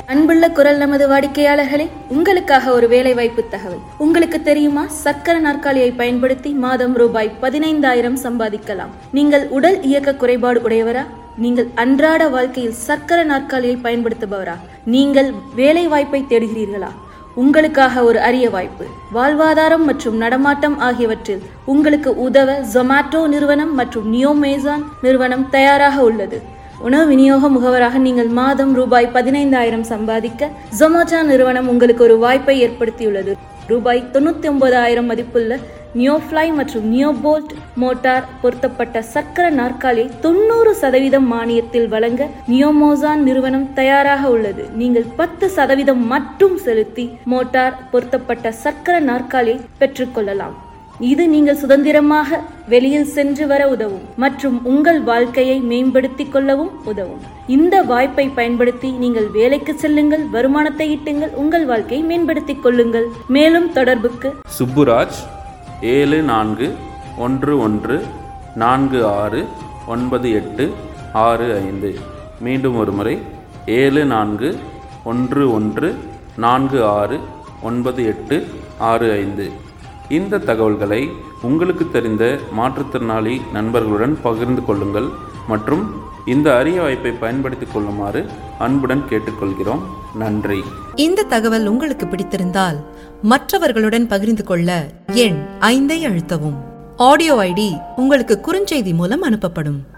அன்புள்ள குரல் நமது வாடிக்கையாளர்களே, உங்களுக்காக ஒரு வேலை வாய்ப்பு தகவல். உங்களுக்கு தெரியுமா, சக்கர நாற்காலியை பயன்படுத்தி மாதம் ரூபாய் 15,000 சம்பாதிக்கலாம். நீங்கள் உடல் இயக்க குறைபாடு உடையவரா? நீங்கள் அன்றாட வாழ்க்கையில் சக்கர நாற்காலியை பயன்படுத்துபவரா? நீங்கள் வேலை வாய்ப்பை தேடுகிறீர்களா? உங்களுக்காக ஒரு அரிய வாய்ப்பு. வாழ்வாதாரம் மற்றும் நடமாட்டம் ஆகியவற்றில் உங்களுக்கு உதவ ஜொமேட்டோ நிறுவனம் மற்றும் நியோமேசான் நிறுவனம் தயாராக உள்ளது. உணவு விநியோக முகவராக நீங்கள் மாதம் ரூபாய் 15,000 சம்பாதிக்க ஜொமேட்டோ நிறுவனம் உங்களுக்கு ஒரு வாய்ப்பை ஏற்படுத்தியுள்ளது. ரூபாய் 99,000 மதிப்புள்ள நியோஃப்ளை மற்றும் நியோபோல்ட் மோட்டார் பொருத்தப்பட்ட சக்கர நாற்காலியை 90% மானியத்தில் வழங்க நியோமோசான் நிறுவனம் தயாராக உள்ளது. நீங்கள் 10% மட்டும் செலுத்தி மோட்டார் பொருத்தப்பட்ட சக்கர நாற்காலியை பெற்றுக்கொள்ளலாம். இது நீங்கள் சுதந்திரமாக வெளியில் சென்று வர உதவும் மற்றும் உங்கள் வாழ்க்கையை மேம்படுத்திக் கொள்ளவும் உதவும். இந்த வாய்ப்பை பயன்படுத்தி நீங்கள் வேலைக்கு செல்லுங்கள், வருமானத்தை ஈட்டுங்கள், உங்கள் வாழ்க்கையை மேம்படுத்திக் கொள்ளுங்கள். மேலும் தொடர்புக்கு சுப்புராஜ் 7411469865. மீண்டும் ஒரு முறை 7411469865. இந்த தகவல்களை உங்களுக்கு தெரிந்த மாற்றுத்திறனாளி நண்பர்களுடன் பகிர்ந்து கொள்ளுங்கள் மற்றும் இந்த அரிய வாய்ப்பை பயன்படுத்திக் கொள்ளுமாறு அன்புடன் கேட்டுக்கொள்கிறோம். நன்றி. இந்த தகவல் உங்களுக்கு பிடித்திருந்தால் மற்றவர்களுடன் பகிர்ந்து கொள்ள எண் 5 அழுத்தவும். ஆடியோ ஐடி உங்களுக்கு குறுஞ்செய்தி மூலம் அனுப்பப்படும்.